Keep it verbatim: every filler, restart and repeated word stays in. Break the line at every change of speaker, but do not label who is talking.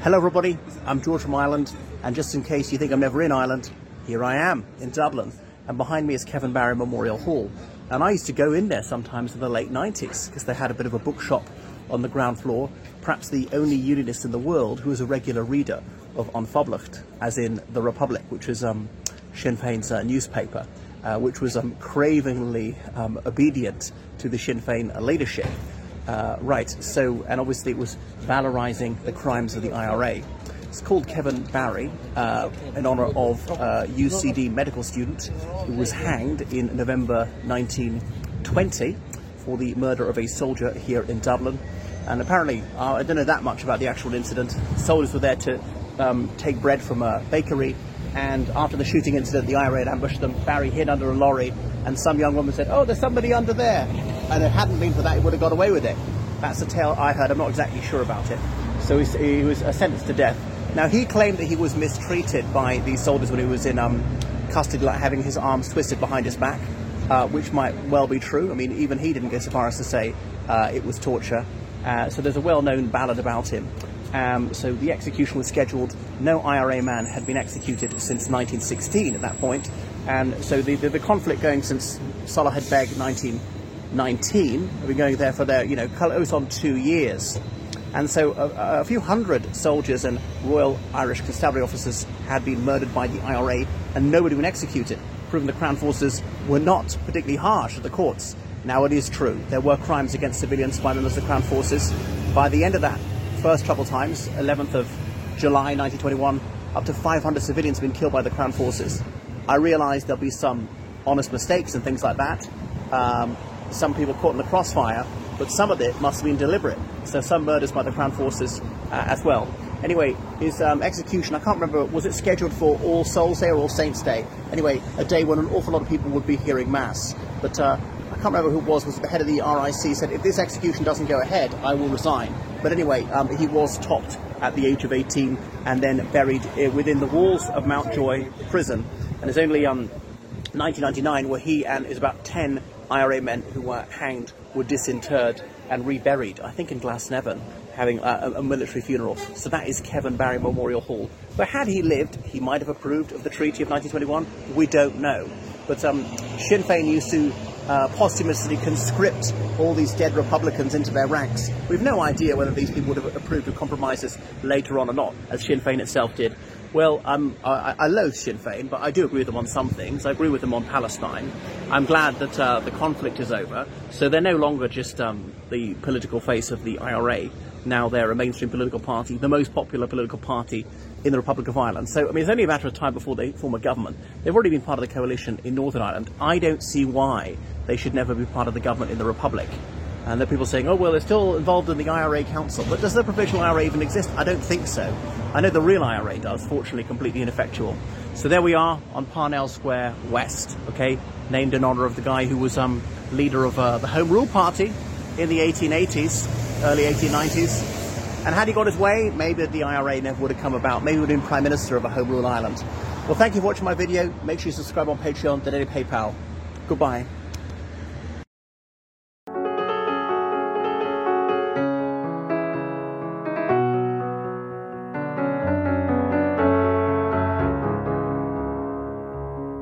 Hello everybody, I'm George from Ireland, and just in case you think I'm never in Ireland, here I am in Dublin, and behind me is Kevin Barry Memorial Hall. And I used to go in there sometimes in the late nineties because they had a bit of a bookshop on the ground floor, perhaps the only unionist in the world who was a regular reader of An Phoblacht, as in The Republic, which was um, Sinn Féin's uh, newspaper, uh, which was um, cravingly um, obedient to the Sinn Féin leadership. Uh, right, so, and obviously it was valorising the crimes of the I R A. It's called Kevin Barry, uh, in honour of a U C D medical student who was hanged in November nineteen twenty for the murder of a soldier here in Dublin. And apparently, uh, I don't know that much about the actual incident. Soldiers were there to um, take bread from a bakery, and after the shooting incident, the I R A had ambushed them. Barry hid under a lorry, and some young woman said, "Oh, there's somebody under there." And if it hadn't been for that, he would have got away with it. That's the tale I heard. I'm not exactly sure about it. So he, he was uh, sentenced to death. Now, he claimed that he was mistreated by these soldiers when he was in um, custody, like having his arms twisted behind his back, uh, which might well be true. I mean, even he didn't go so far as to say uh, it was torture. Uh, so there's a well-known ballad about him. Um, so the execution was scheduled. No I R A man had been executed since nineteen sixteen at that point. And so the, the, the conflict going since Salah Beg nineteen nineteen, have been going there for their, you know, close on two years. And so a, a few hundred soldiers and Royal Irish Constabulary officers had been murdered by the I R A, and nobody been executed, proving the Crown Forces were not particularly harsh at the courts. Now, it is true, there were crimes against civilians by members of the Crown Forces. By the end of that first troubled times, eleventh of July nineteen twenty-one, up to five hundred civilians have been killed by the Crown Forces. I realise there'll be some honest mistakes and things like that. Um, some people caught in the crossfire, but some of it must have been deliberate. So some murders by the Crown Forces uh, as well. Anyway, his um, execution, I can't remember, was it scheduled for All Souls Day or All Saints Day? Anyway, a day when an awful lot of people would be hearing Mass. But uh, I can't remember who it was, was the head of the R I C, said, if this execution doesn't go ahead, I will resign. But anyway, um, he was topped at the age of eighteen and then buried uh, within the walls of Mountjoy prison. And it's only um, nineteen ninety-nine where he and is about ten I R A men who were hanged were disinterred and reburied, I think in Glasnevin, having a, a military funeral. So that is Kevin Barry Memorial Hall. But had he lived, he might have approved of the Treaty of nineteen twenty-one. We don't know. But um, Sinn Féin used to uh, posthumously conscript all these dead Republicans into their ranks. We've no idea whether these people would have approved of compromises later on or not, as Sinn Féin itself did. Well, um, I, I loathe Sinn Féin, but I do agree with them on some things. I agree with them on Palestine. I'm glad that uh, the conflict is over, so they're no longer just um, the political face of the I R A. Now they're a mainstream political party, the most popular political party in the Republic of Ireland. So, I mean, it's only a matter of time before they form a government. They've already been part of the coalition in Northern Ireland. I don't see why they should never be part of the government in the Republic. And there are people saying, oh, well, they're still involved in the I R A Council. But does the provisional I R A even exist? I don't think so. I know the real I R A does, fortunately completely ineffectual. So there we are on Parnell Square West, okay, named in honour of the guy who was um, leader of uh, the Home Rule Party in the eighteen eighties, early eighteen nineties. And had he got his way, maybe the I R A never would have come about. Maybe he would have been Prime Minister of a Home Rule Ireland. Well, thank you for watching my video. Make sure you subscribe on Patreon, donate PayPal. Goodbye.